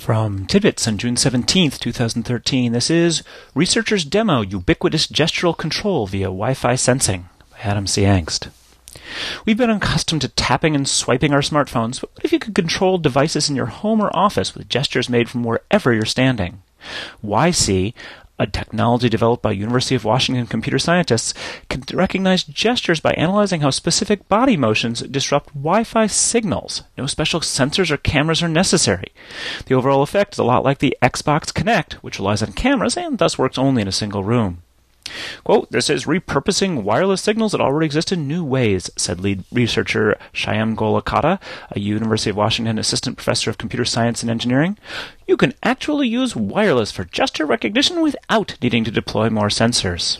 From Tidbits on June 17th, 2013, this is Researchers Demo Ubiquitous Gestural Control via Wi-Fi Sensing by Adam C. Angst. We've been accustomed to tapping and swiping our smartphones, but what if you could control devices in your home or office with gestures made from wherever you're standing? YC, a technology developed by University of Washington computer scientists, can recognize gestures by analyzing how specific body motions disrupt Wi-Fi signals. No special sensors or cameras are necessary. The overall effect is a lot like the Xbox Kinect, which relies on cameras and thus works only in a single room. Quote, "This is repurposing wireless signals that already exist in new ways," said lead researcher Shyam Golakata, a University of Washington assistant professor of computer science and engineering. "You can actually use wireless for gesture recognition without needing to deploy more sensors."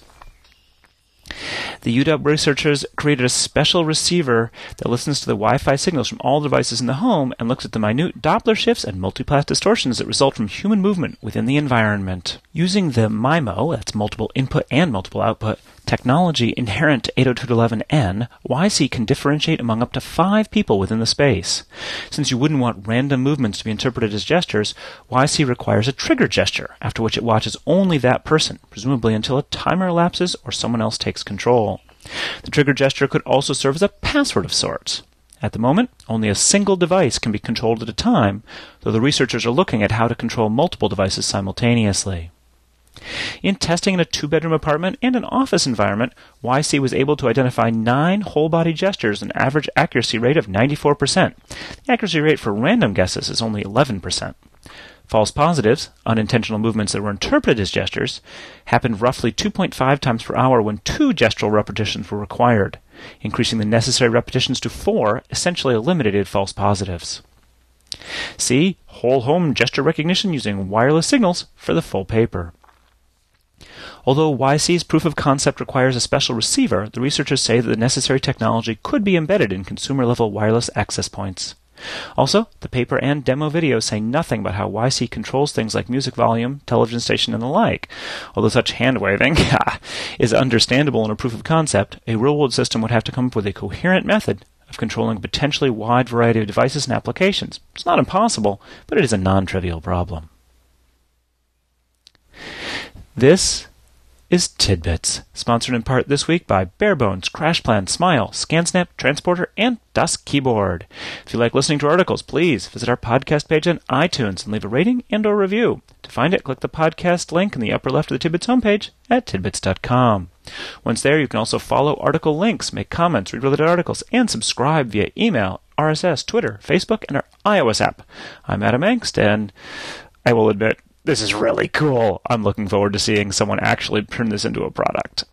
The UW researchers created a special receiver that listens to the Wi-Fi signals from all devices in the home and looks at the minute Doppler shifts and multipath distortions that result from human movement within the environment. Using the MIMO, that's multiple input and multiple output, technology inherent to 802.11n, YC can differentiate among up to 5 people within the space. Since you wouldn't want random movements to be interpreted as gestures, YC requires a trigger gesture, after which it watches only that person, presumably until a timer elapses or someone else takes control. The trigger gesture could also serve as a password of sorts. At the moment, only a single device can be controlled at a time, though the researchers are looking at how to control multiple devices simultaneously. In testing in a 2-bedroom apartment and an office environment, YC was able to identify 9 whole-body gestures with an average accuracy rate of 94%. The accuracy rate for random guesses is only 11%. False positives, unintentional movements that were interpreted as gestures, happened roughly 2.5 times per hour when 2 gestural repetitions were required. Increasing the necessary repetitions to 4 essentially eliminated false positives. See whole home gesture recognition using wireless signals for the full paper. Although YC's proof of concept requires a special receiver, the researchers say that the necessary technology could be embedded in consumer-level wireless access points. Also, the paper and demo video say nothing about how YC controls things like music volume, television station, and the like. Although such hand-waving is understandable in a proof of concept, a real-world system would have to come up with a coherent method of controlling a potentially wide variety of devices and applications. It's not impossible, but it is a non-trivial problem. This is Tidbits, sponsored in part this week by Barebones, CrashPlan, Smile, ScanSnap, Transporter, and Dusk Keyboard. If you like listening to articles, please visit our podcast page on iTunes and leave a rating and or review. To find it, click the podcast link in the upper left of the Tidbits homepage at tidbits.com. Once there, you can also follow article links, make comments, read related articles, and subscribe via email, RSS, Twitter, Facebook, and our iOS app. I'm Adam Angst, and I will admit, this is really cool. I'm looking forward to seeing someone actually turn this into a product.